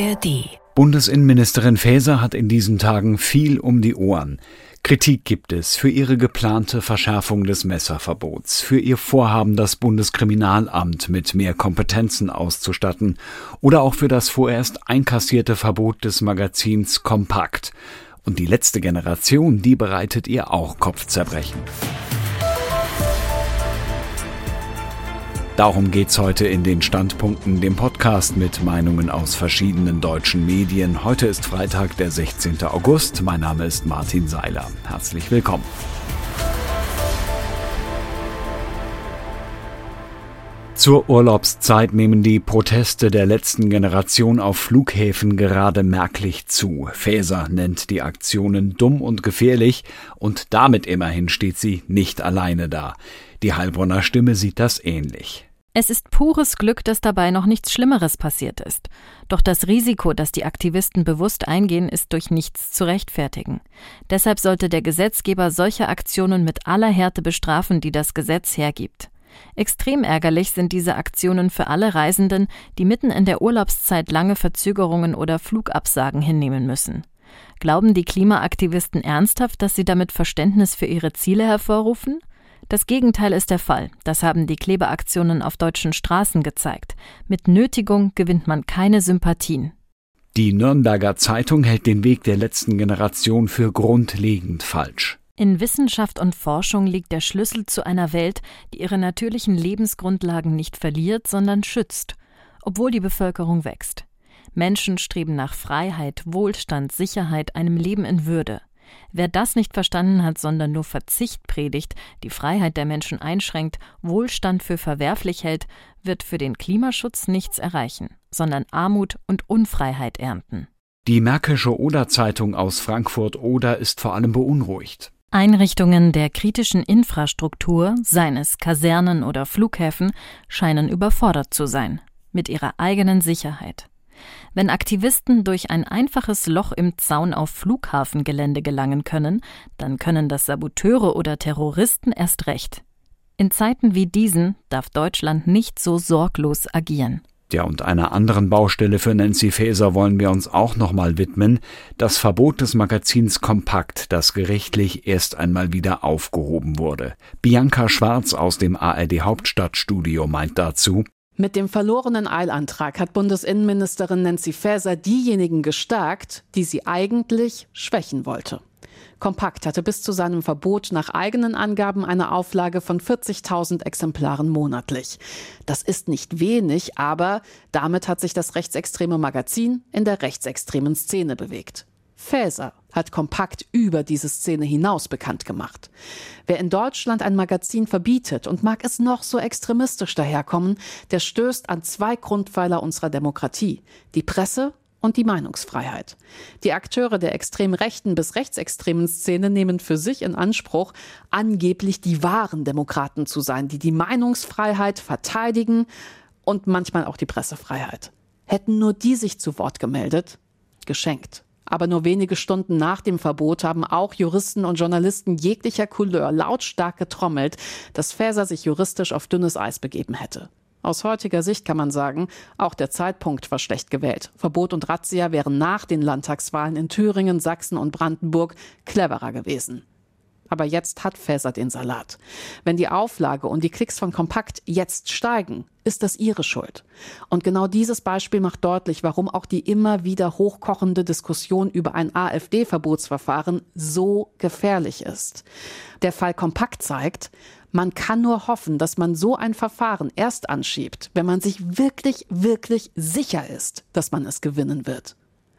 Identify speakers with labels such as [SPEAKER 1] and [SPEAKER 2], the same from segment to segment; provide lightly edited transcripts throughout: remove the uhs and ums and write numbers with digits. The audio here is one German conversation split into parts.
[SPEAKER 1] ARD.
[SPEAKER 2] Bundesinnenministerin Faeser hat in diesen Tagen viel um die Ohren. Kritik gibt es für ihre geplante Verschärfung des Messerverbots, für ihr Vorhaben, das Bundeskriminalamt mit mehr Kompetenzen auszustatten oder auch für das vorerst einkassierte Verbot des Magazins Kompakt. Und die letzte Generation, die bereitet ihr auch Kopfzerbrechen. Darum geht's heute in den Standpunkten, dem Podcast mit Meinungen aus verschiedenen deutschen Medien. Heute ist Freitag, der 16. August. Mein Name ist Martin Seiler. Herzlich willkommen. Zur Urlaubszeit nehmen die Proteste der letzten Generation auf Flughäfen gerade merklich zu. Faeser nennt die Aktionen dumm und gefährlich und damit immerhin steht sie nicht alleine da. Die Heilbronner Stimme sieht das ähnlich.
[SPEAKER 3] Es ist pures Glück, dass dabei noch nichts Schlimmeres passiert ist. Doch das Risiko, das die Aktivisten bewusst eingehen, ist durch nichts zu rechtfertigen. Deshalb sollte der Gesetzgeber solche Aktionen mit aller Härte bestrafen, die das Gesetz hergibt. Extrem ärgerlich sind diese Aktionen für alle Reisenden, die mitten in der Urlaubszeit lange Verzögerungen oder Flugabsagen hinnehmen müssen. Glauben die Klimaaktivisten ernsthaft, dass sie damit Verständnis für ihre Ziele hervorrufen? Das Gegenteil ist der Fall. Das haben die Klebeaktionen auf deutschen Straßen gezeigt. Mit Nötigung gewinnt man keine Sympathien.
[SPEAKER 2] Die Nürnberger Zeitung hält den Weg der letzten Generation für grundlegend falsch.
[SPEAKER 3] In Wissenschaft und Forschung liegt der Schlüssel zu einer Welt, die ihre natürlichen Lebensgrundlagen nicht verliert, sondern schützt, obwohl die Bevölkerung wächst. Menschen streben nach Freiheit, Wohlstand, Sicherheit, einem Leben in Würde. Wer das nicht verstanden hat, sondern nur Verzicht predigt, die Freiheit der Menschen einschränkt, Wohlstand für verwerflich hält, wird für den Klimaschutz nichts erreichen, sondern Armut und Unfreiheit ernten.
[SPEAKER 2] Die Märkische Oder-Zeitung aus Frankfurt-Oder ist vor allem beunruhigt.
[SPEAKER 3] Einrichtungen der kritischen Infrastruktur, seien es Kasernen oder Flughäfen, scheinen überfordert zu sein, mit ihrer eigenen Sicherheit. Wenn Aktivisten durch ein einfaches Loch im Zaun auf Flughafengelände gelangen können, dann können das Saboteure oder Terroristen erst recht. In Zeiten wie diesen darf Deutschland nicht so sorglos agieren.
[SPEAKER 2] Ja, und einer anderen Baustelle für Nancy Faeser wollen wir uns auch nochmal widmen. Das Verbot des Magazins Kompakt, das gerichtlich erst einmal wieder aufgehoben wurde. Bianca Schwarz aus dem ARD Hauptstadtstudio meint dazu:
[SPEAKER 4] Mit dem verlorenen Eilantrag hat Bundesinnenministerin Nancy Faeser diejenigen gestärkt, die sie eigentlich schwächen wollte. Kompakt hatte bis zu seinem Verbot nach eigenen Angaben eine Auflage von 40.000 Exemplaren monatlich. Das ist nicht wenig, aber damit hat sich das rechtsextreme Magazin in der rechtsextremen Szene bewegt. Faeser hat Kompakt über diese Szene hinaus bekannt gemacht. Wer in Deutschland ein Magazin verbietet und mag es noch so extremistisch daherkommen, der stößt an zwei Grundpfeiler unserer Demokratie: die Presse und die Meinungsfreiheit. Die Akteure der extrem rechten bis rechtsextremen Szene nehmen für sich in Anspruch, angeblich die wahren Demokraten zu sein, die die Meinungsfreiheit verteidigen und manchmal auch die Pressefreiheit. Hätten nur die sich zu Wort gemeldet, geschenkt. Aber nur wenige Stunden nach dem Verbot haben auch Juristen und Journalisten jeglicher Couleur lautstark getrommelt, dass Faeser sich juristisch auf dünnes Eis begeben hätte. Aus heutiger Sicht kann man sagen, auch der Zeitpunkt war schlecht gewählt. Verbot und Razzia wären nach den Landtagswahlen in Thüringen, Sachsen und Brandenburg cleverer gewesen. Aber jetzt hat Faeser den Salat. Wenn die Auflage und die Klicks von Kompakt jetzt steigen, ist das ihre Schuld. Und genau dieses Beispiel macht deutlich, warum auch die immer wieder hochkochende Diskussion über ein AfD-Verbotsverfahren so gefährlich ist. Der Fall Kompakt zeigt, man kann nur hoffen, dass man so ein Verfahren erst anschiebt, wenn man sich wirklich, wirklich sicher ist, dass man es gewinnen wird.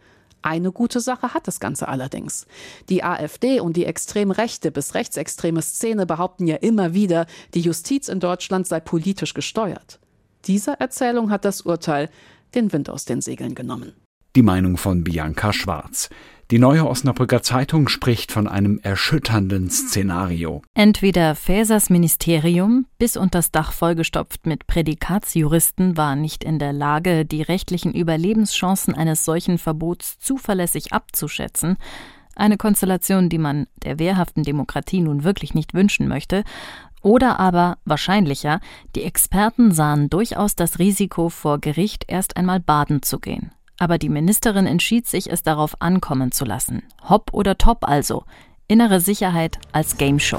[SPEAKER 4] Eine gute Sache hat das Ganze allerdings. Die AfD und die extrem rechte bis rechtsextreme Szene behaupten ja immer wieder, die Justiz in Deutschland sei politisch gesteuert. Dieser Erzählung hat das Urteil den Wind aus den Segeln genommen.
[SPEAKER 2] Die Meinung von Bianca Schwarz. Die Neue Osnabrücker Zeitung spricht von einem erschütternden Szenario.
[SPEAKER 3] Entweder Faesers Ministerium, bis unters Dach vollgestopft mit Prädikatsjuristen, war nicht in der Lage, die rechtlichen Überlebenschancen eines solchen Verbots zuverlässig abzuschätzen, eine Konstellation, die man der wehrhaften Demokratie nun wirklich nicht wünschen möchte, oder aber, wahrscheinlicher, die Experten sahen durchaus das Risiko, vor Gericht erst einmal baden zu gehen. Aber die Ministerin entschied sich, es darauf ankommen zu lassen. Hopp oder top also. Innere Sicherheit als Gameshow.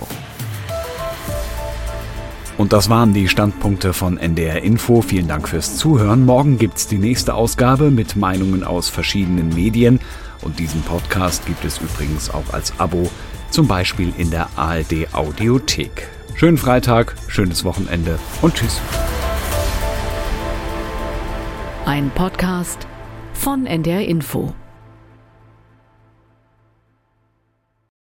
[SPEAKER 2] Und das waren die Standpunkte von NDR Info. Vielen Dank fürs Zuhören. Morgen gibt's die nächste Ausgabe mit Meinungen aus verschiedenen Medien. Und diesen Podcast gibt es übrigens auch als Abo, zum Beispiel in der ARD Audiothek. Schönen Freitag, schönes Wochenende und tschüss.
[SPEAKER 1] Ein Podcast von NDR Info.